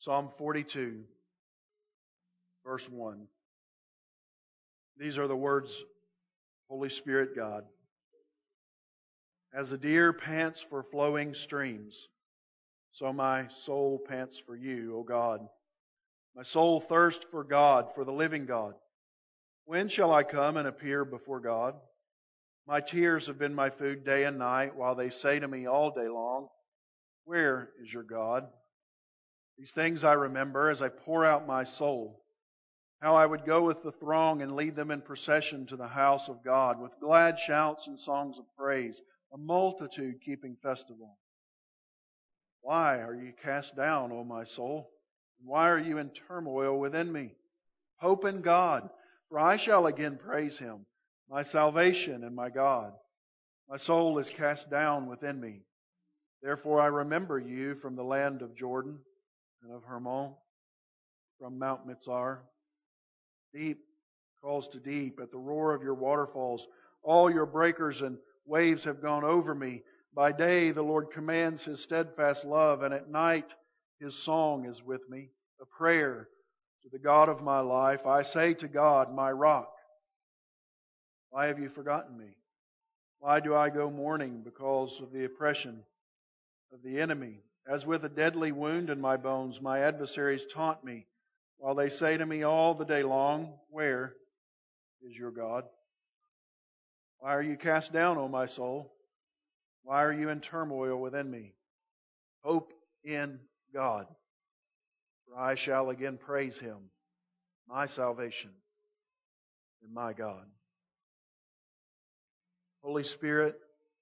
Psalm 42, verse 1. These are the words, Holy Spirit God. As a deer pants for flowing streams, so my soul pants for you, O God. My soul thirsts for God, for the living God. When shall I come and appear before God? My tears have been my food day and night, while they say to me all day long, where is your God? These things I remember as I pour out my soul. How I would go with the throng and lead them in procession to the house of God, with glad shouts and songs of praise, a multitude keeping festival. Why are you cast down, O my soul? Why are you in turmoil within me? Hope in God, for I shall again praise Him, my salvation and my God. My soul is cast down within me. Therefore I remember you from the land of Jordan and of Hermon, from Mount Mitzar. Deep calls to deep at the roar of your waterfalls. All your breakers and waves have gone over me. By day the Lord commands His steadfast love, and at night His song is with me, a prayer to the God of my life. I say to God, my rock, why have you forgotten me? Why do I go mourning because of the oppression of the enemy? As with a deadly wound in my bones, my adversaries taunt me, while they say to me all the day long, where is your God? Why are you cast down, O my soul? Why are you in turmoil within me? Hope in God, for I shall again praise Him, my salvation and my God. Holy Spirit,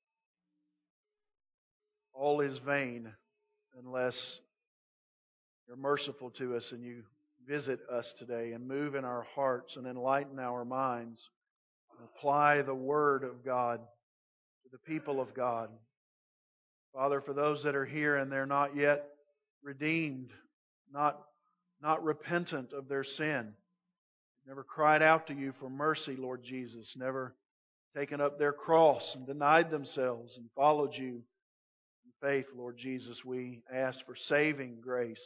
all is vain unless you're merciful to us and you visit us today and move in our hearts and enlighten our minds and apply the Word of God to the people of God. Father, for those that are here and they're not yet redeemed, not repentant of their sin, never cried out to you for mercy, Lord Jesus, never taken up their cross and denied themselves and followed you in faith, Lord Jesus, we ask for saving grace.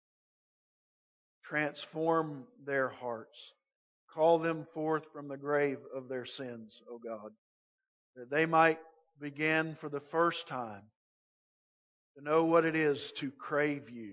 Transform their hearts. Call them forth from the grave of their sins, O God, that they might begin for the first time to know what it is to crave you,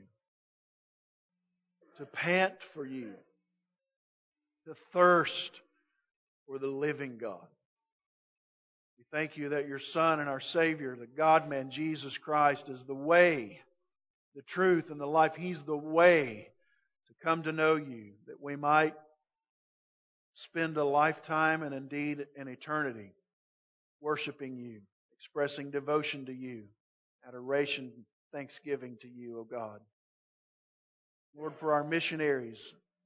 to pant for you, to thirst for the living God. We thank you that your Son and our Savior, the God-man Jesus Christ, is the way, the truth, and the life. He's the way to come to know you, that we might spend a lifetime and indeed an eternity worshiping you, expressing devotion to you, adoration, thanksgiving to you, O God. Lord, for our missionaries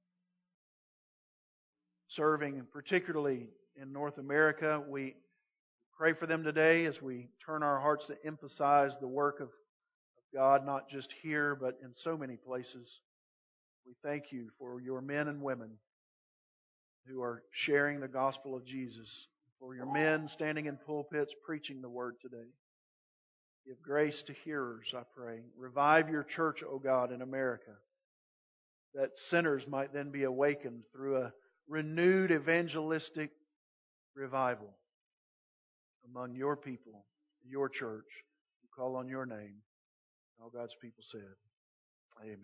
serving particularly in North America, we pray for them today as we turn our hearts to emphasize the work of God, not just here, but in so many places. We thank you for your men and women who are sharing the gospel of Jesus, for your men standing in pulpits preaching the word today. Give grace to hearers, I pray. Revive your church, O God, in America, that sinners might then be awakened through a renewed evangelistic revival among your people, your church, who call on your name. All God's people said, amen.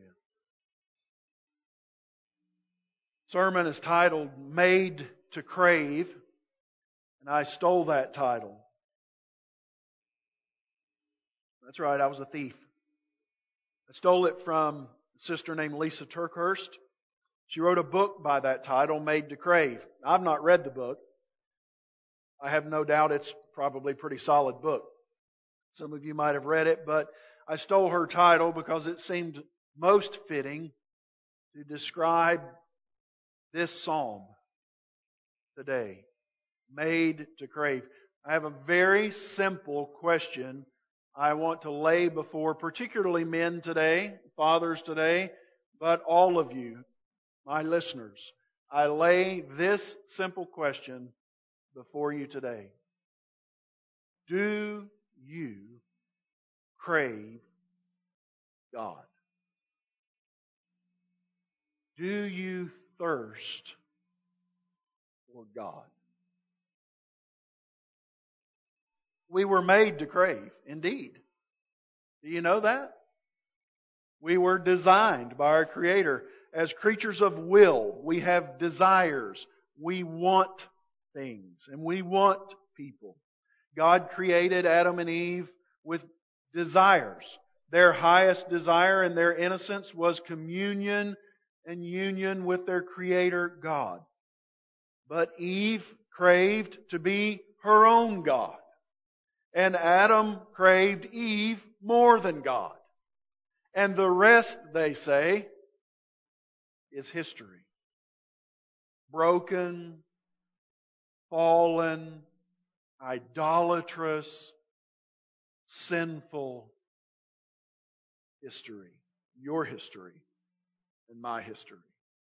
Sermon is titled, Made to Crave, and I stole that title. That's right, I was a thief. I stole it from a sister named Lisa Turkhurst. She wrote a book by that title, Made to Crave. I've not read the book. I have no doubt it's probably a pretty solid book. Some of you might have read it, but I stole her title because it seemed most fitting to describe this psalm today. Made to crave. I have a very simple question I want to lay before particularly men today, fathers today, but all of you, my listeners. I lay this simple question before you today. Do you crave God? Do you thirst for God? We were made to crave, indeed. Do you know that? We were designed by our Creator as creatures of will. We have desires. We want things, and we want people. God created Adam and Eve with desires. Their highest desire in their innocence was communion and union with their Creator God. But Eve craved to be her own God. And Adam craved Eve more than God. And the rest, they say, is history. Broken, fallen, idolatrous, sinful history. Your history and my history.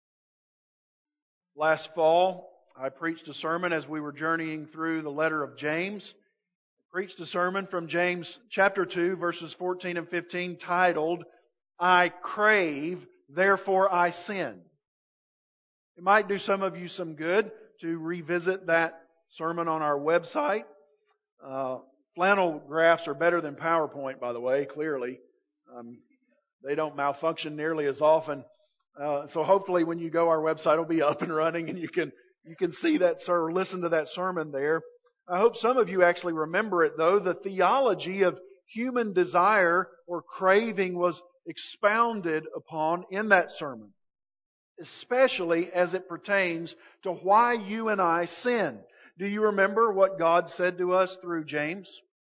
Last fall, I preached a sermon as we were journeying through the letter of James. I preached a sermon from James chapter 2, verses 14 and 15, titled, I crave, therefore I sin. It might do some of you some good to revisit that sermon on our website. Flannel graphs are better than PowerPoint, by the way, clearly. They don't malfunction nearly as often. So hopefully when you go, our website will be up and running and you can see that or listen to that sermon there. I hope some of you actually remember it though. The theology of human desire or craving was expounded upon in that sermon, especially as it pertains to why you and I sin. Do you remember what God said to us through James?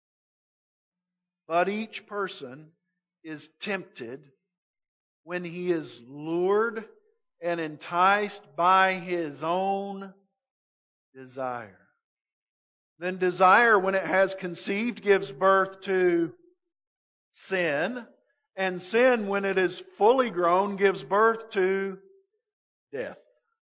But each person is tempted when he is lured and enticed by his own desire. Then desire, when it has conceived, gives birth to sin. And sin, when it is fully grown, gives birth to death.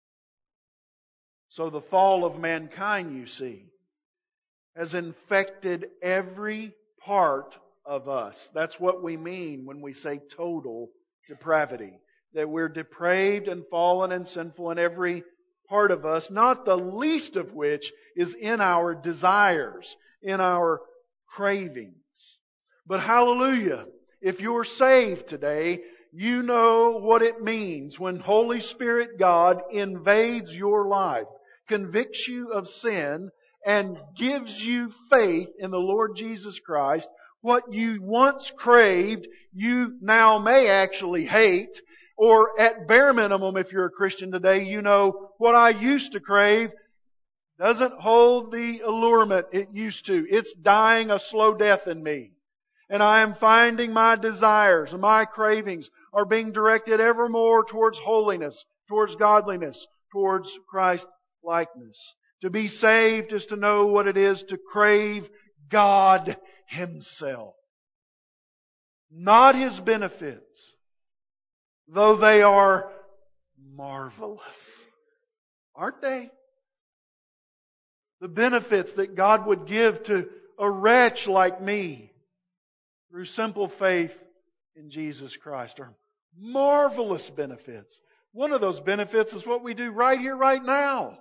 So the fall of mankind, you see, has infected every part of us. That's what we mean when we say total depravity. That we're depraved and fallen and sinful in every part of us, not the least of which is in our desires, in our cravings. But hallelujah, if you're saved today, you know what it means when Holy Spirit God invades your life, convicts you of sin, and gives you faith in the Lord Jesus Christ. What you once craved, you now may actually hate. Or at bare minimum, if you're a Christian today, you know what I used to crave doesn't hold the allurement it used to. It's dying a slow death in me. And I am finding my desires and my cravings are being directed ever more towards holiness, towards godliness, towards Christ-likeness. To be saved is to know what it is to crave God Himself. Not His benefits, though they are marvelous. Aren't they? The benefits that God would give to a wretch like me through simple faith in Jesus Christ are marvelous benefits. One of those benefits is what we do right here, right now.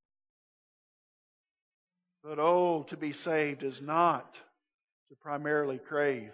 But oh, to be saved is not to primarily crave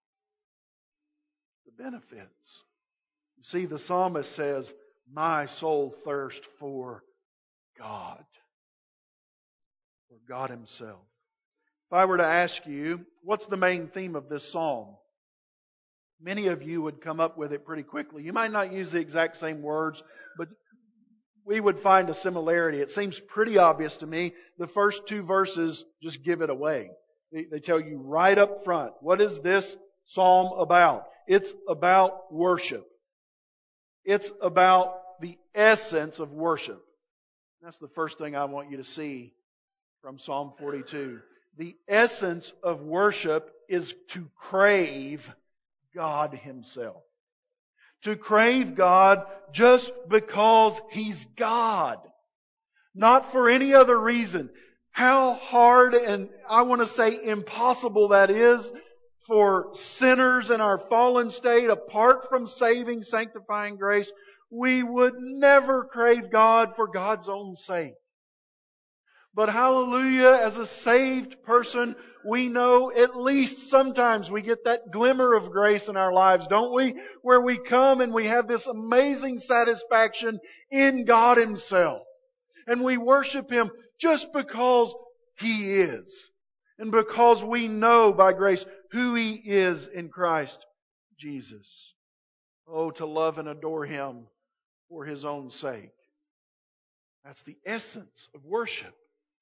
the benefits. You see, the psalmist says, my soul thirsts for God. For God Himself. If I were to ask you, what's the main theme of this psalm? Many of you would come up with it pretty quickly. You might not use the exact same words, but we would find a similarity. It seems pretty obvious to me. The first two verses just give it away. They tell you right up front, what is this psalm about? It's about worship. It's about the essence of worship. That's the first thing I want you to see from Psalm 42. The essence of worship is to crave God Himself. To crave God just because He's God. Not for any other reason. How hard and I want to say impossible that is for sinners in our fallen state apart from saving, sanctifying grace. we would never crave God for God's own sake. But hallelujah, as a saved person, we know at least sometimes we get that glimmer of grace in our lives, don't we? Where we come and we have this amazing satisfaction in God Himself. And we worship Him just because He is. And because we know by grace who He is in Christ Jesus. Oh, to love and adore Him for His own sake. That's the essence of worship.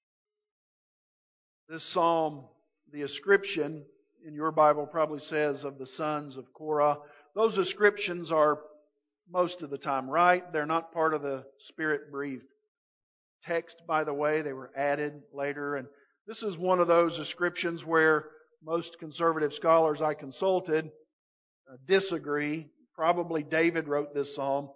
This psalm, the ascription in your Bible probably says of the sons of Korah. Those ascriptions are most of the time right. They're not part of the Spirit-breathed text, by the way. They were added later. And this is one of those ascriptions where most conservative scholars I consulted disagree. Probably David wrote this psalm.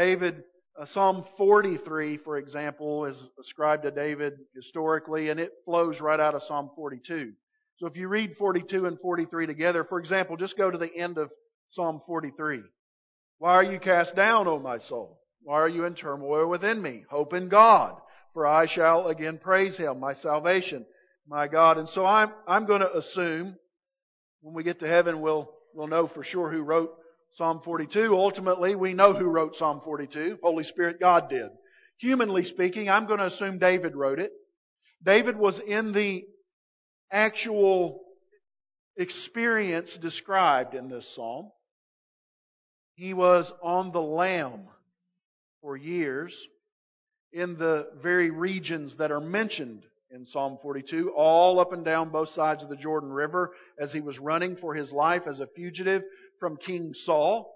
Psalm 43, for example, is ascribed to David historically, and it flows right out of Psalm 42. So if you read 42 and 43 together, for example, just go to the end of Psalm 43. Why are you cast down, O my soul? Why are you in turmoil within me? Hope in God, for I shall again praise Him, my salvation, my God. And so I'm going to assume when we get to heaven, we'll know for sure who wrote Psalm 42. Ultimately, we know who wrote Psalm 42. Holy Spirit, God did. Humanly speaking, I'm going to assume David wrote it. David was in the actual experience described in this psalm. He was on the lam for years in the very regions that are mentioned in Psalm 42, all up and down both sides of the Jordan River as he was running for his life as a fugitive from King Saul,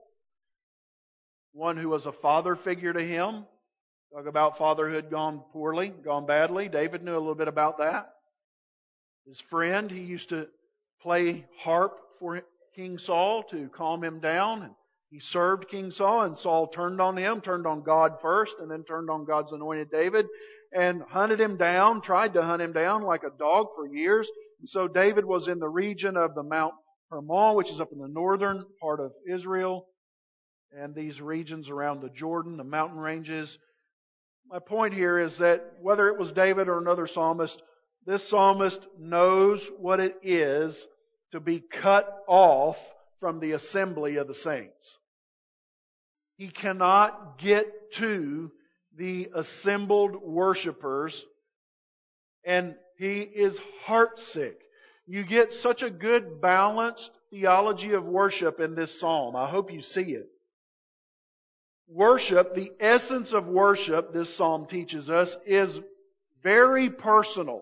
one who was a father figure to him. Talk about fatherhood gone poorly, gone badly. David knew a little bit about that. His friend, he used to play harp for King Saul to calm him down. And he served King Saul, and Saul turned on him, turned on God first, and then turned on God's anointed David, and hunted him down, tried to hunt him down like a dog for years. And so David was in the region of the Mount Hermon, which is up in the northern part of Israel, and these regions around the Jordan, the mountain ranges. My point here is that whether it was David or another psalmist, this psalmist knows what it is to be cut off from the assembly of the saints. He cannot get to the assembled worshipers, and he is heartsick. You get such a good balanced theology of worship in this psalm. I hope you see it. Worship, the essence of worship, this psalm teaches us, is very personal.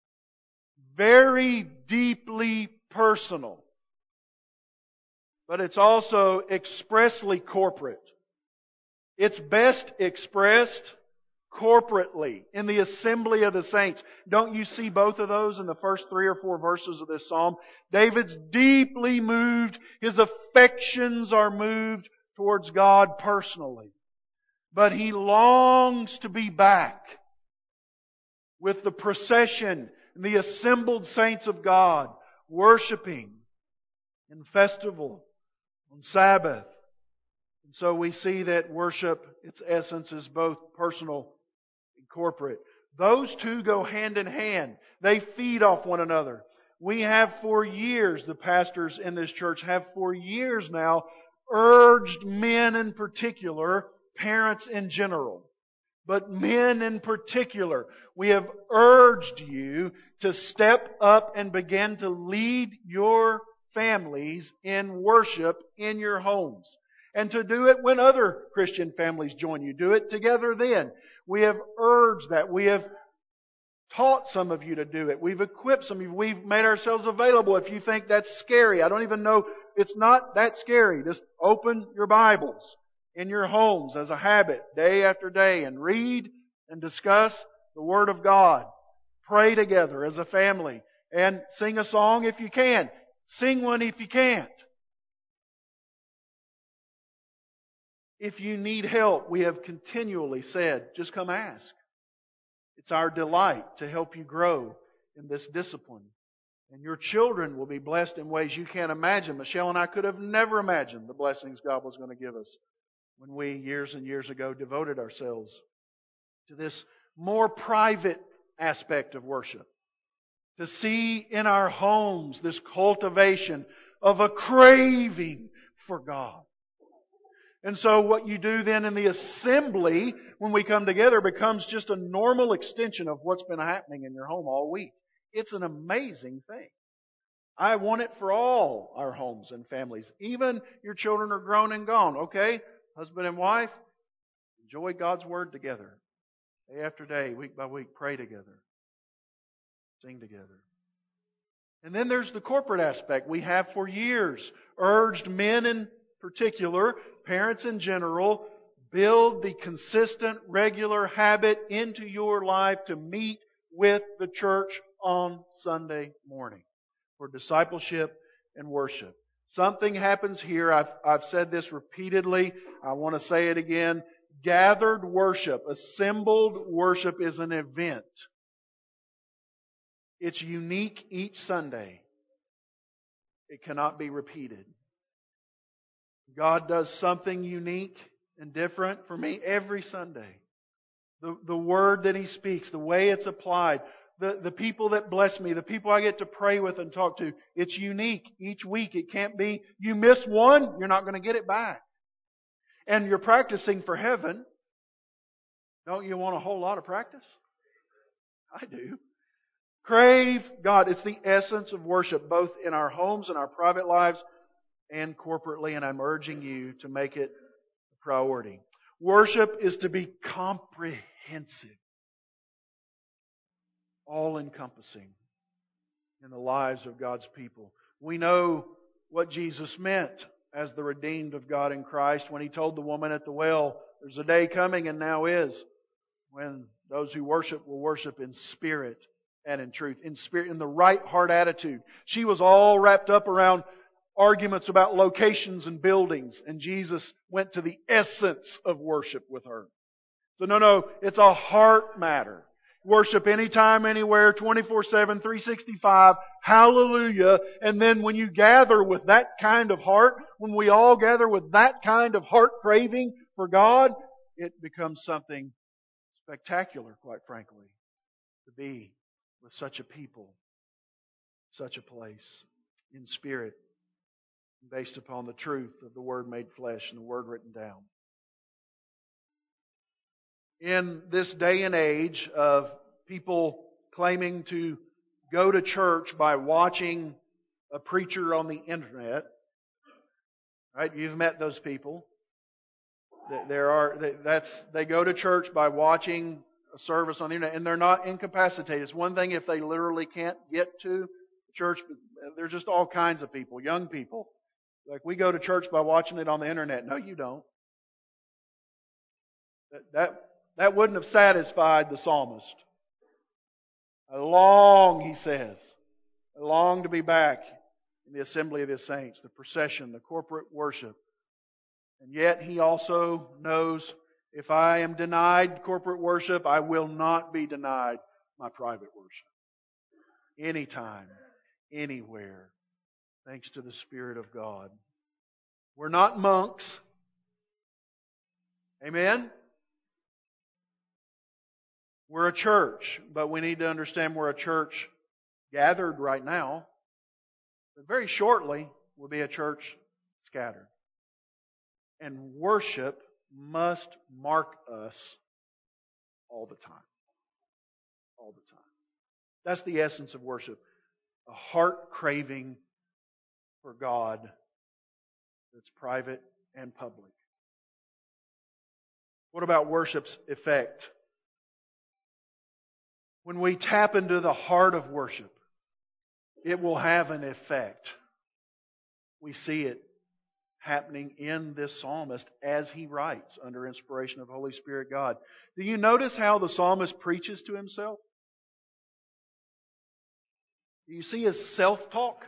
Very deeply personal. But it's also expressly corporate. It's best expressed corporately in the assembly of the saints. Don't you see both of those in the first 3 or 4 verses of this psalm? David's deeply moved. His affections are moved towards God personally. But he longs to be back with the procession and the assembled saints of God, worshiping in festival, on Sabbath. And so we see that worship, its essence, is both personal and corporate. Those two go hand in hand. They feed off one another. We have for years, the pastors in this church have for years now urged men in particular, parents in general, but men in particular, we have urged you to step up and begin to lead your families in worship in your homes. And to do it when other Christian families join you. Do it together then. We have urged that. We have taught some of you to do it. We've equipped some of you. We've made ourselves available. If you think that's scary, I don't even know. It's not that scary. Just open your Bibles in your homes as a habit, day after day, and read and discuss the Word of God. Pray together as a family. And sing a song if you can. Sing one if you can't. If you need help, we have continually said, just come ask. It's our delight to help you grow in this discipline. And your children will be blessed in ways you can't imagine. Michelle and I could have never imagined the blessings God was going to give us when we, years and years ago, devoted ourselves to this more private aspect of worship. To see in our homes this cultivation of a craving for God. And so what you do then in the assembly, when we come together, becomes just a normal extension of what's been happening in your home all week. It's an amazing thing. I want it for all our homes and families. Even your children are grown and gone. Okay? Husband and wife, enjoy God's Word together. Day after day, week by week, pray together. Sing together. And then there's the corporate aspect. We have for years urged men in particular, parents in general, build the consistent, regular habit into your life to meet with the church on Sunday morning for discipleship and worship. Something happens here. I've said this repeatedly. I want to say it again. Gathered worship, assembled worship is an event. It's unique each Sunday. It cannot be repeated. God does something unique and different for me every Sunday. The Word that He speaks, the way it's applied, the people that bless me, the people I get to pray with and talk to, it's unique each week. It can't be, you miss one, you're not going to get it back. And you're practicing for heaven. Don't you want a whole lot of practice? I do. Crave God. It's the essence of worship, both in our homes and our private lives and corporately, and I'm urging you to make it a priority. Worship is to be comprehensive, all-encompassing in the lives of God's people. We know what Jesus meant as the redeemed of God in Christ when He told the woman at the well, there's a day coming and now is, when those who worship will worship in spirit and in truth, in spirit, in the right heart attitude. She was all wrapped up around arguments about locations and buildings, and Jesus went to the essence of worship with her. So no, it's a heart matter. Worship anytime, anywhere, 24/7, 365, hallelujah. And then when you gather with that kind of heart, when we all gather with that kind of heart craving for God, it becomes something spectacular, quite frankly, to be with such a people, such a place, in spirit, based upon the truth of the Word made flesh and the Word written down. In this day and age of people claiming to go to church by watching a preacher on the internet, right? You've met those people. They go to church by watching a service on the internet, and they're not incapacitated. It's one thing if they literally can't get to church, but there's just all kinds of people, young people. Like, we go to church by watching it on the internet. No, you don't. That wouldn't have satisfied the psalmist. I long, he says, I long to be back in the assembly of the saints, the procession, the corporate worship. And yet he also knows, if I am denied corporate worship, I will not be denied my private worship. Anytime, anywhere, thanks to the Spirit of God. We're not monks. Amen? We're a church, but we need to understand we're a church gathered right now. But very shortly, we'll be a church scattered. And worship must mark us all the time. All the time. That's the essence of worship. A heart craving for God that's private and public. What about worship's effect? When we tap into the heart of worship, it will have an effect. We see it happening in this psalmist as he writes under inspiration of Holy Spirit God. Do you notice how the psalmist preaches to himself? Do you see his self-talk?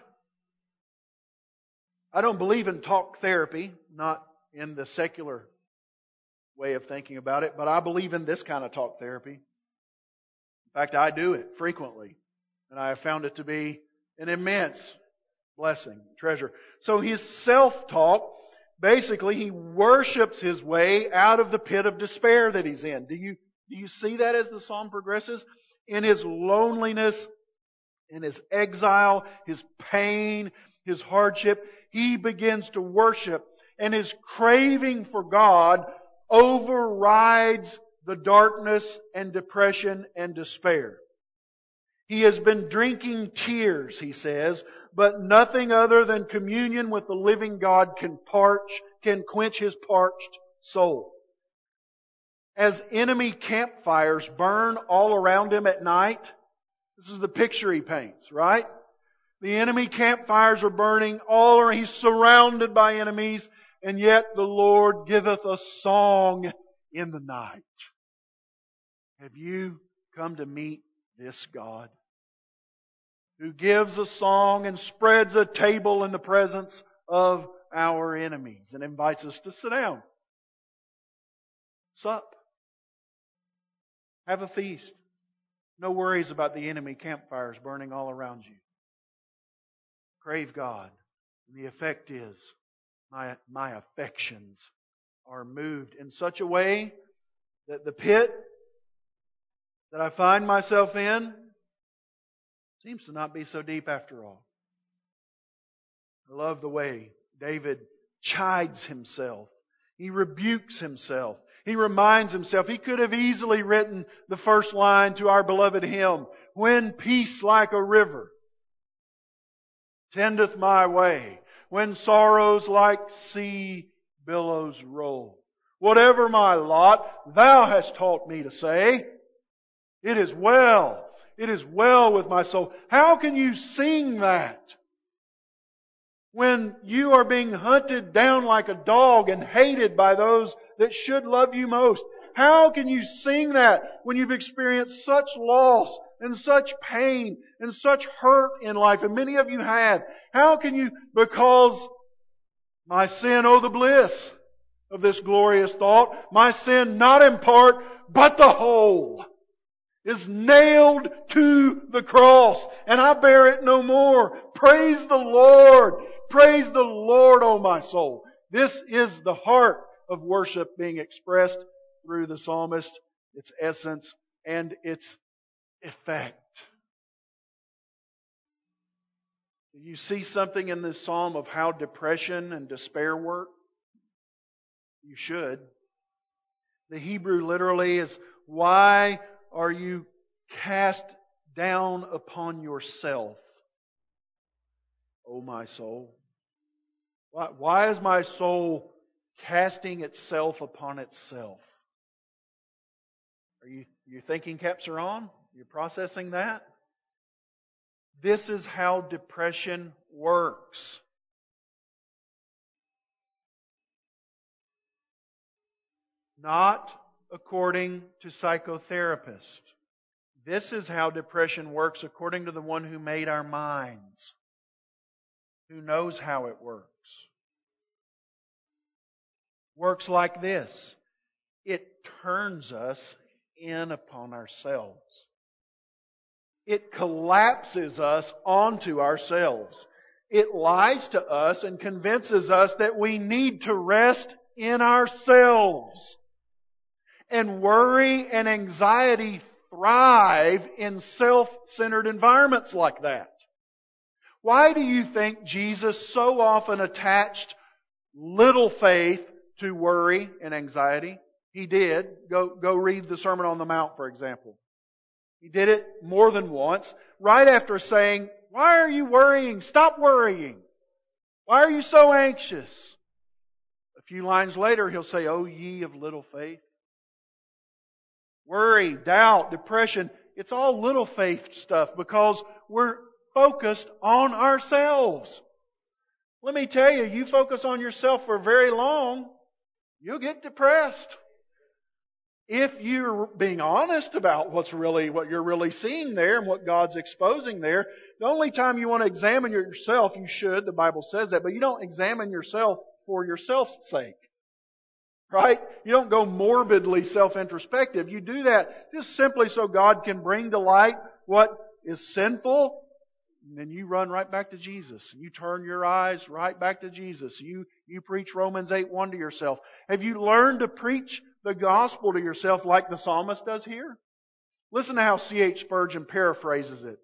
I don't believe in talk therapy, not in the secular way of thinking about it, but I believe in this kind of talk therapy. In fact, I do it frequently, and I have found it to be an immense blessing, treasure. So his self-talk basically, he worships his way out of the pit of despair that he's in. Do you see that as the psalm progresses? In his loneliness, in his exile, his pain, his hardship, he begins to worship, and his craving for God overrides the darkness and depression and despair. He has been drinking tears, he says, but nothing other than communion with the living God can quench his parched soul. As enemy campfires burn all around him at night, this is the picture he paints, right? The enemy campfires are burning all around. He's surrounded by enemies, and yet the Lord giveth a song in the night. Have you come to meet this God who gives a song and spreads a table in the presence of our enemies and invites us to sit down, sup, have a feast? No worries about the enemy campfires burning all around you. Crave God. And the effect is, my affections are moved in such a way that the pit that I find myself in seems to not be so deep after all. I love the way David chides himself. He rebukes himself. He reminds himself. He could have easily written the first line to our beloved hymn, "When peace like a river tendeth my way, when sorrows like sea billows roll. Whatever my lot, Thou hast taught me to say, it is well with my soul." How can you sing that when you are being hunted down like a dog and hated by those that should love you most? How can you sing that when you've experienced such loss and such pain and such hurt in life? And many of you have. How can you, because my sin, oh the bliss of this glorious thought, my sin not in part, but the whole, is nailed to the cross, and I bear it no more. Praise the Lord! Praise the Lord, O my soul! This is the heart of worship being expressed through the psalmist, its essence and its effect. Do you see something in this psalm of how depression and despair work? You should. The Hebrew literally is, why are you cast down upon yourself, O my soul? Why is my soul casting itself upon itself? Are your thinking caps are on? You're processing that? This is how depression works. Not according to psychotherapists. This is how depression works according to the one who made our minds, who knows how it works. Works like this. It turns us in upon ourselves. It collapses us onto ourselves. It lies to us and convinces us that we need to rest in ourselves. And worry and anxiety thrive in self-centered environments like that. Why do you think Jesus so often attached little faith to worry and anxiety? He did. Go read the Sermon on the Mount, for example. He did it more than once, right after saying, "Why are you worrying? Stop worrying. Why are you so anxious?" A few lines later, He'll say, "O ye of little faith." Worry, doubt, depression, it's all little faith stuff because we're focused on ourselves. Let me tell you, you focus on yourself for very long, you'll get depressed. If you're being honest about what you're really seeing there and what God's exposing there, the only time you want to examine yourself, you should, the Bible says that, but you don't examine yourself for yourself's sake. Right? You don't go morbidly self-introspective. You do that just simply so God can bring to light what is sinful, And then you run right back to Jesus. You turn your eyes right back to Jesus. You preach Romans 8:1 to yourself. Have you learned to preach the gospel to yourself like the psalmist does here? Listen to how C.H. Spurgeon paraphrases it.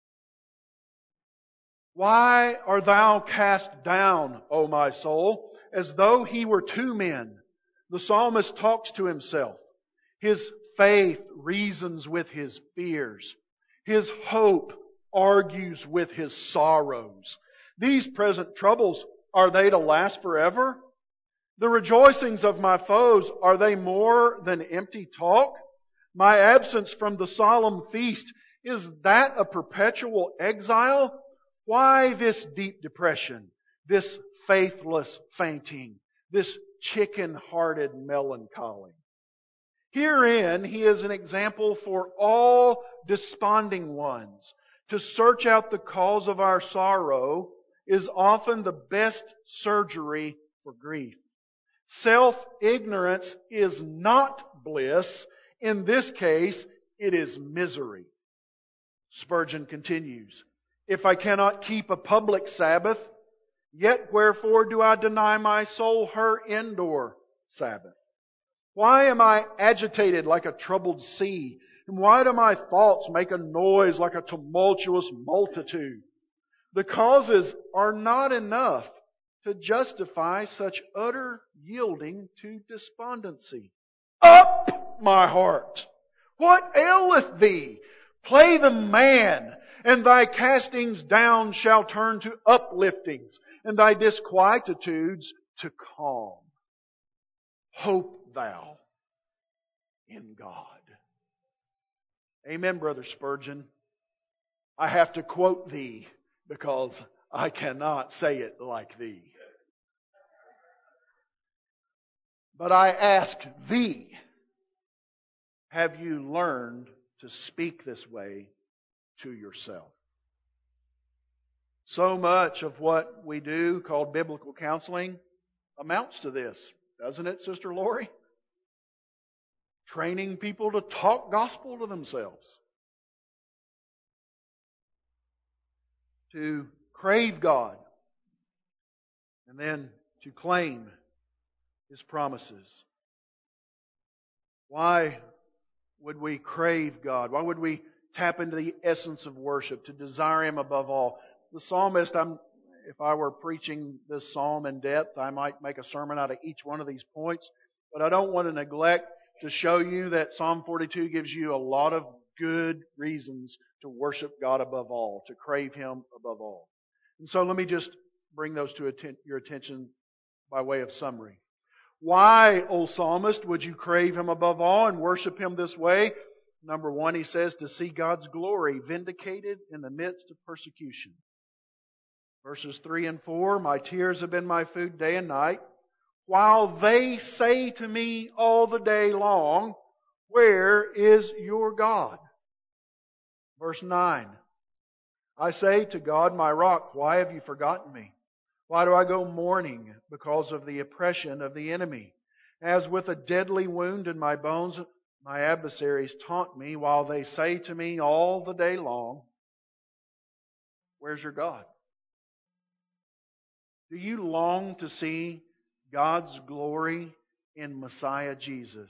Why art thou cast down, O my soul, as though he were two men? The psalmist talks to himself. His faith reasons with his fears. His hope argues with his sorrows. These present troubles, are they to last forever? The rejoicings of my foes, are they more than empty talk? My absence from the solemn feast, is that a perpetual exile? Why this deep depression, this faithless fainting, this chicken-hearted melancholy? Herein he is an example for all desponding ones. To search out the cause of our sorrow is often the best surgery for grief. Self-ignorance is not bliss. In this case, it is misery. Spurgeon continues, if I cannot keep a public Sabbath, yet wherefore do I deny my soul her indoor Sabbath? Why am I agitated like a troubled sea? And why do my thoughts make a noise like a tumultuous multitude? The causes are not enough to justify such utter yielding to despondency. Up, my heart! What aileth thee? Play the man, and thy castings down shall turn to upliftings, and thy disquietudes to calm. Hope thou in God. Amen, Brother Spurgeon. I have to quote thee because I cannot say it like thee. But I ask thee, have you learned to speak this way to yourself? So much of what we do, called biblical counseling, amounts to this, doesn't it, Sister Lori? Training people to talk gospel to themselves. To crave God. And then to claim His promises. Why would we crave God? Why would we tap into the essence of worship, to desire Him above all? The psalmist, if I were preaching this psalm in depth, I might make a sermon out of each one of these points. But I don't want to neglect to show you that Psalm 42 gives you a lot of good reasons to worship God above all, to crave Him above all. And so let me just bring those to your attention by way of summary. Why, O psalmist, would you crave Him above all and worship Him this way? Number one, he says, to see God's glory vindicated in the midst of persecution. Verses 3 and 4, my tears have been my food day and night, while they say to me all the day long, where is your God? Verse 9, I say to God, my rock, why have you forgotten me? Why do I go mourning because of the oppression of the enemy? As with a deadly wound in my bones, my adversaries taunt me while they say to me all the day long, where's your God? Do you long to see God's glory in Messiah Jesus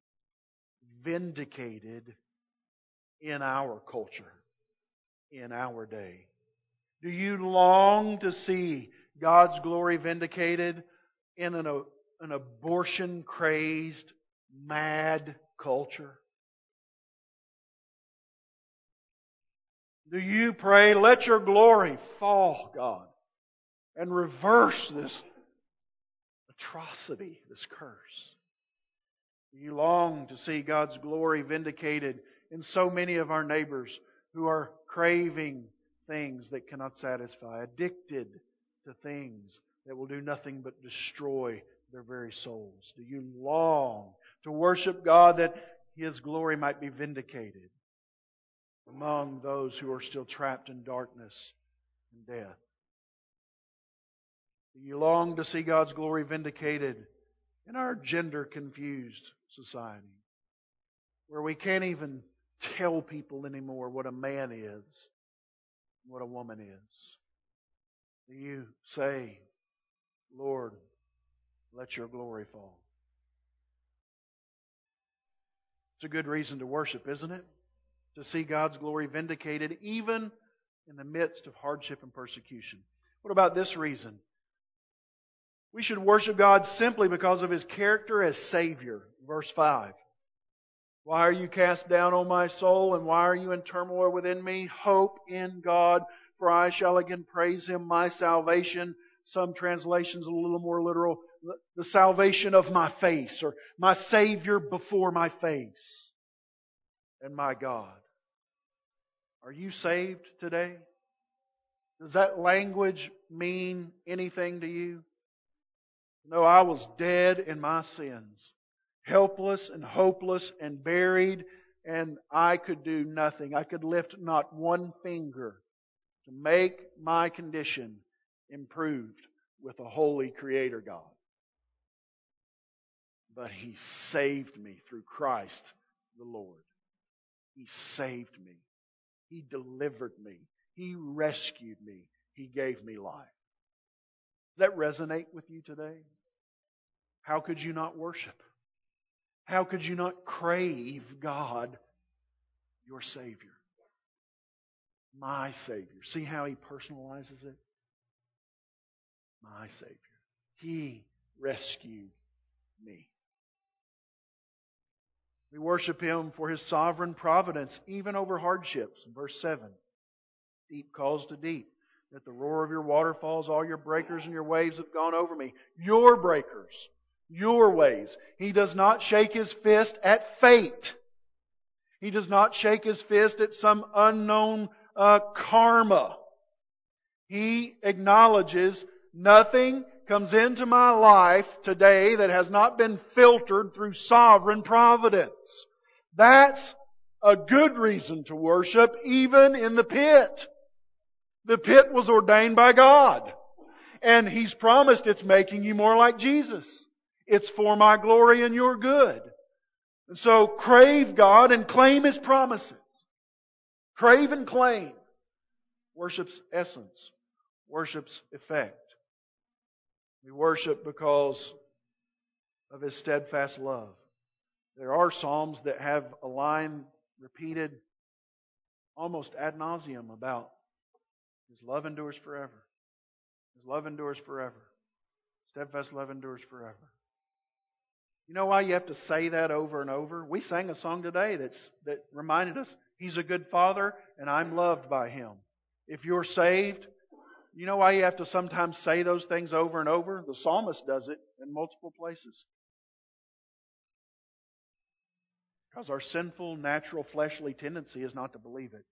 vindicated in our culture, in our day? Do you long to see God's glory vindicated in an abortion-crazed, mad culture? Do you pray, let your glory fall, God, and reverse this atrocity, this curse? Do you long to see God's glory vindicated in so many of our neighbors who are craving things that cannot satisfy, addicted to things that will do nothing but destroy their very souls? Do you long to worship God that His glory might be vindicated among those who are still trapped in darkness and death? Do you long to see God's glory vindicated in our gender-confused society, where we can't even tell people anymore what a man is what a woman is? Do you say, Lord, let your glory fall? It's a good reason to worship, isn't it? To see God's glory vindicated even in the midst of hardship and persecution. What about this reason? We should worship God simply because of His character as Savior. Verse 5. Why are you cast down, O my soul, and why are you in turmoil within me? Hope in God, for I shall again praise Him, my salvation. Some translations a little more literal, the salvation of my face, or my Savior before my face, and my God. Are you saved today? Does that language mean anything to you? No, I was dead in my sins, helpless and hopeless and buried, and I could do nothing. I could lift not one finger to make my condition improved with a holy Creator God. But He saved me through Christ the Lord. He saved me. He delivered me. He rescued me. He gave me life. Does that resonate with you today? How could you not worship? How could you not crave God, your Savior? My Savior. See how He personalizes it? My Savior. He rescued me. We worship Him for His sovereign providence, even over hardships. In verse 7, deep calls to deep. At the roar of your waterfalls, all your breakers and your waves have gone over me. Your breakers, your waves. He does not shake His fist at fate. He does not shake His fist at some unknown karma. He acknowledges nothing comes into my life today that has not been filtered through sovereign providence. That's a good reason to worship, even in the pit. The pit was ordained by God. And He's promised it's making you more like Jesus. It's for my glory and your good. And so crave God and claim His promises. Crave and claim. Worship's essence. Worship's effect. We worship because of His steadfast love. There are psalms that have a line repeated almost ad nauseum about His love endures forever. His love endures forever. Steadfast love endures forever. You know why you have to say that over and over? We sang a song today that reminded us He's a good Father and I'm loved by Him. If you're saved, you know why you have to sometimes say those things over and over? The psalmist does it in multiple places. Because our sinful, natural, fleshly tendency is not to believe it.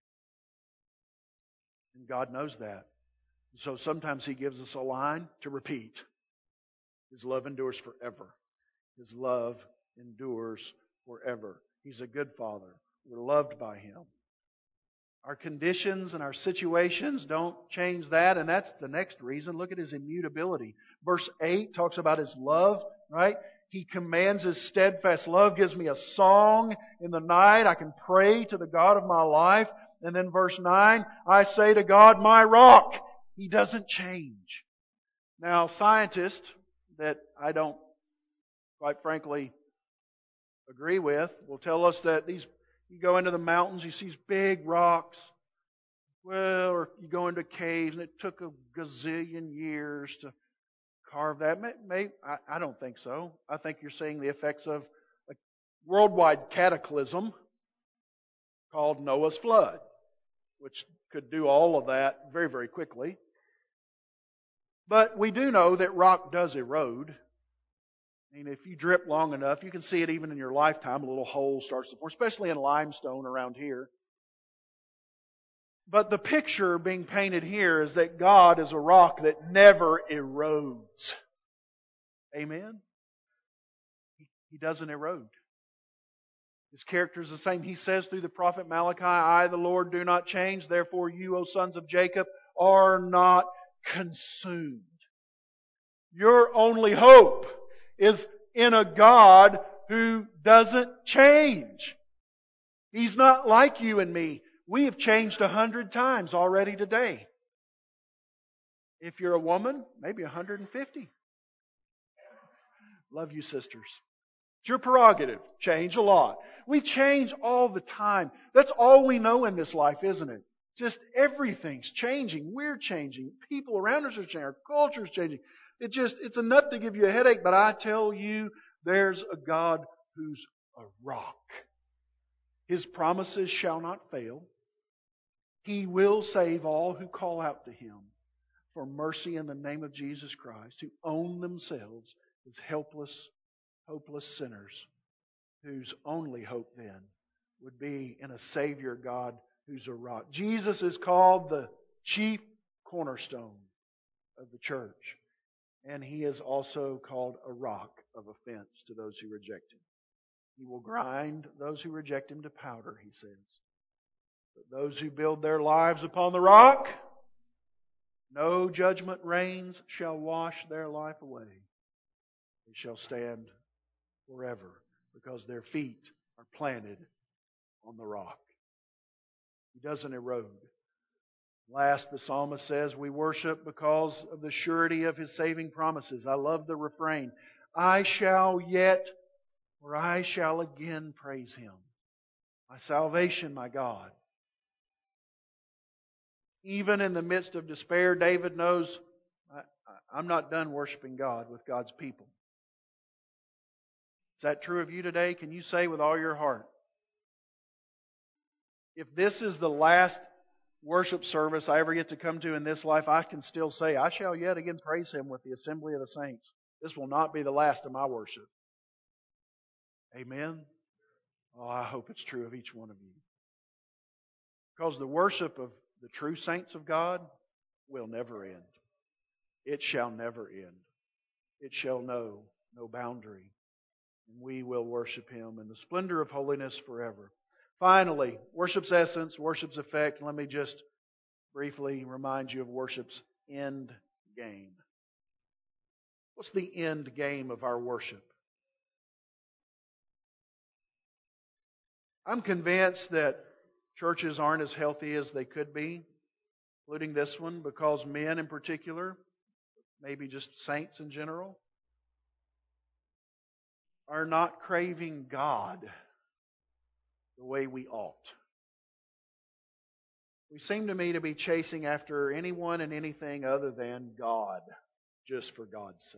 And God knows that. So sometimes He gives us a line to repeat. His love endures forever. His love endures forever. He's a good Father. We're loved by Him. Our conditions and our situations don't change that, and that's the next reason. Look at His immutability. Verse 8 talks about His love, right? He commands His steadfast love, gives me a song in the night. I can pray to the God of my life. And then verse 9, I say to God, my rock. He doesn't change. Now, scientists that I don't, quite frankly, agree with will tell us that you go into the mountains, you see these big rocks. Well, or you go into caves, and it took a gazillion years to carve that. I don't think so. I think you're seeing the effects of a worldwide cataclysm called Noah's flood, which could do all of that very, very quickly. But we do know that rock does erode. I mean, if you drip long enough, you can see it even in your lifetime. A little hole starts to form, especially in limestone around here. But the picture being painted here is that God is a rock that never erodes. Amen? He doesn't erode. His character is the same. He says through the prophet Malachi, I, the Lord, do not change. Therefore you, O sons of Jacob, are not consumed. Your only hope is in a God who doesn't change. He's not like you and me. We have changed 100 times already today. If you're a woman, maybe 150. Love you, sisters. It's your prerogative. Change a lot. We change all the time. That's all we know in this life, isn't it? Just everything's changing. We're changing. People around us are changing. Our culture's changing. It's enough to give you a headache, but I tell you, there's a God who's a rock. His promises shall not fail. He will save all who call out to Him for mercy in the name of Jesus Christ, who own themselves as helpless, hopeless sinners, whose only hope then would be in a Savior God who's a rock. Jesus is called the chief cornerstone of the church, and He is also called a rock of offense to those who reject Him. He will grind those who reject Him to powder, He says. But those who build their lives upon the rock, no judgment rains shall wash their life away. They shall stand forever because their feet are planted on the rock. He doesn't erode. Last, the psalmist says, we worship because of the surety of His saving promises. I love the refrain. I shall yet, or I shall again praise Him. My salvation, my God. Even in the midst of despair, David knows, I'm not done worshiping God with God's people. Is that true of you today? Can you say with all your heart, if this is the last worship service I ever get to come to in this life, I can still say, I shall yet again praise Him with the assembly of the saints. This will not be the last of my worship. Amen? Oh, I hope it's true of each one of you. Because the worship of the true saints of God will never end. It shall never end. It shall know no boundary. And we will worship Him in the splendor of holiness forever. Finally, worship's essence, worship's effect. Let me just briefly remind you of worship's end game. What's the end game of our worship? I'm convinced that churches aren't as healthy as they could be, including this one, because men in particular, maybe just saints in general, are not craving God the way we ought. We seem to me to be chasing after anyone and anything other than God, just for God's sake.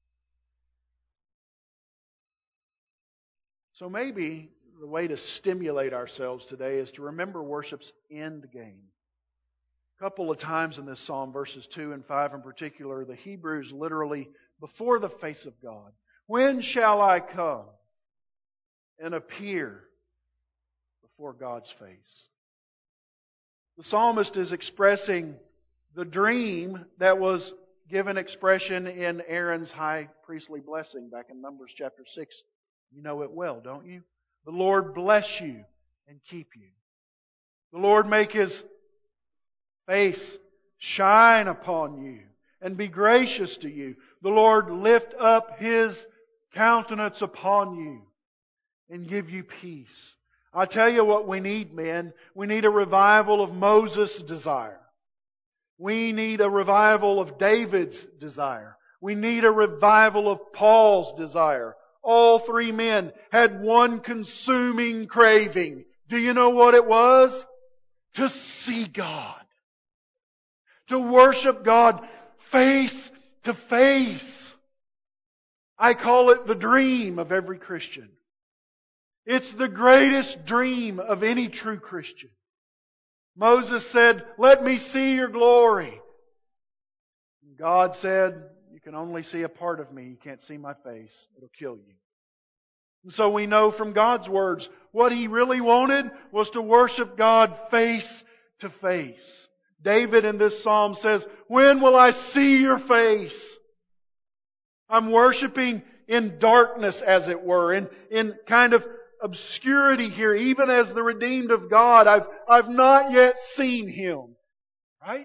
So maybe the way to stimulate ourselves today is to remember worship's end game. A couple of times in this psalm, verses 2 and 5 in particular, the Hebrews literally, before the face of God, when shall I come and appear before God's face? The psalmist is expressing the dream that was given expression in Aaron's high priestly blessing back in Numbers chapter 6. You know it well, don't you? The Lord bless you and keep you. The Lord make His face shine upon you and be gracious to you. The Lord lift up His countenance upon you and give you peace. I tell you what we need, men. We need a revival of Moses' desire. We need a revival of David's desire. We need a revival of Paul's desire. All three men had one consuming craving. Do you know what it was? To see God. To worship God face to face. I call it the dream of every Christian. It's the greatest dream of any true Christian. Moses said, let me see your glory. God said, you can only see a part of me. You can't see my face. It'll kill you. And so we know from God's words, what He really wanted was to worship God face to face. David in this psalm says, when will I see your face? I'm worshiping in darkness, as it were, in kind of obscurity here, even as the redeemed of God. I've not yet seen Him. Right?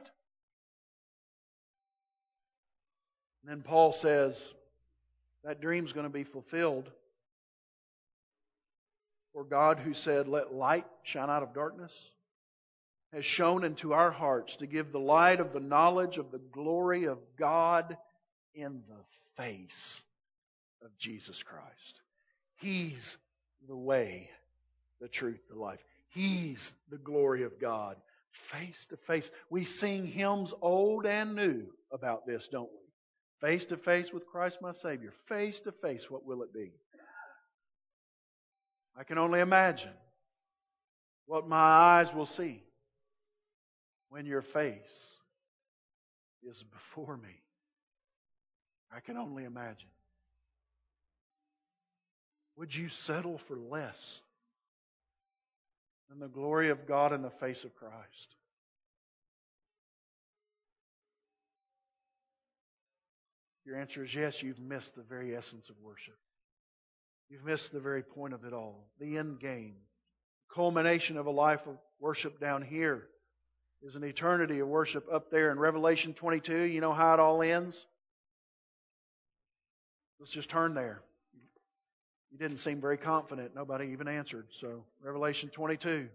And then Paul says, that dream's going to be fulfilled. For God who said, let light shine out of darkness, has shone into our hearts to give the light of the knowledge of the glory of God in the face of Jesus Christ. He's the way, the truth, the life. He's the glory of God, face to face. We sing hymns old and new about this, don't we? Face to face with Christ my Savior. Face to face, what will it be? I can only imagine what my eyes will see when your face is before me. I can only imagine. Would you settle for less than the glory of God in the face of Christ? If your answer is yes, you've missed the very essence of worship. You've missed the very point of it all. The end game. Culmination of a life of worship down here is an eternity of worship up there in Revelation 22. You know how it all ends? Let's just turn there. You didn't seem very confident. Nobody even answered. So, Revelation 22.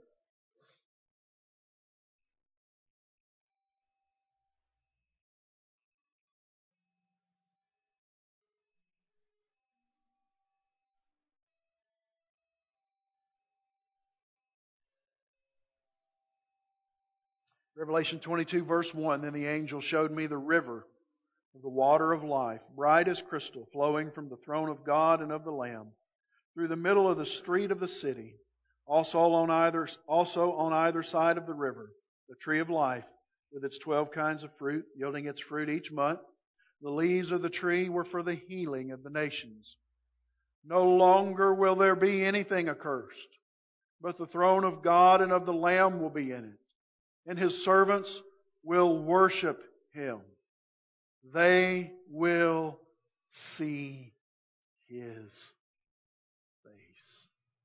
Revelation 22 verse 1, Then the angel showed me the river of the water of life, bright as crystal, flowing from the throne of God and of the Lamb, through the middle of the street of the city. Also on either side of the river, the tree of life, with its 12 kinds of fruit, yielding its fruit each month. The leaves of the tree were for the healing of the nations. No longer will there be anything accursed, but the throne of God and of the Lamb will be in it, and His servants will worship Him. They will see His face.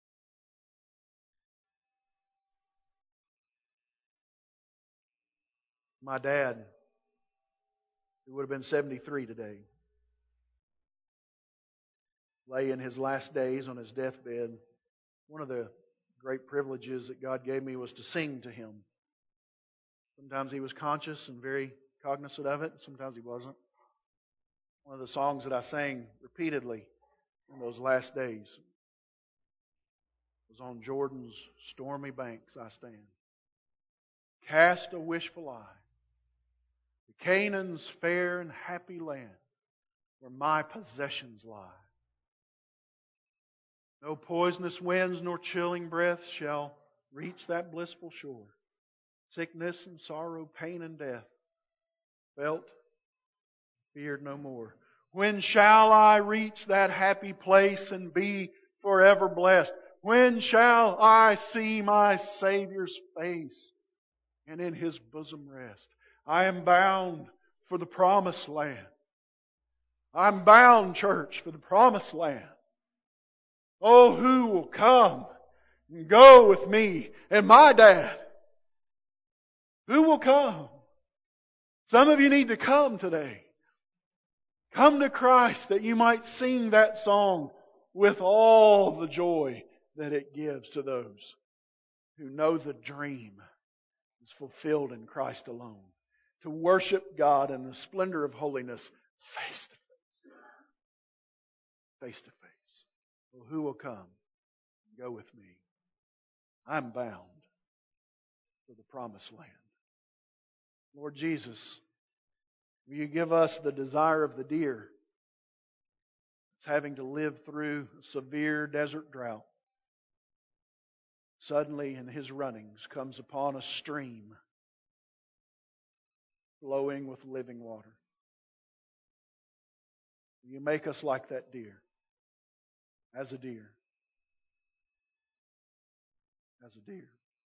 My dad, who would have been 73 today, lay in his last days on his deathbed. One of the great privileges that God gave me was to sing to him. Sometimes he was conscious and very cognizant of it, and sometimes he wasn't. One of the songs that I sang repeatedly in those last days was on Jordan's stormy banks I stand. Cast a wishful eye to Canaan's fair and happy land, where my possessions lie. No poisonous winds nor chilling breath shall reach that blissful shore. Sickness and sorrow, pain and death, felt, feared no more. When shall I reach that happy place and be forever blessed? When shall I see my Savior's face and in His bosom rest? I am bound for the promised land. I'm bound, church, for the promised land. Oh, who will come and go with me and my dad? Who will come? Some of you need to come today. Come to Christ that you might sing that song with all the joy that it gives to those who know the dream is fulfilled in Christ alone. To worship God in the splendor of holiness face to face. Face to face. Well, who will come and go with me? I'm bound for the promised land. Lord Jesus, will You give us the desire of the deer that's having to live through a severe desert drought? Suddenly in his runnings comes upon a stream flowing with living water. Will You make us like that deer, as a deer, as a deer.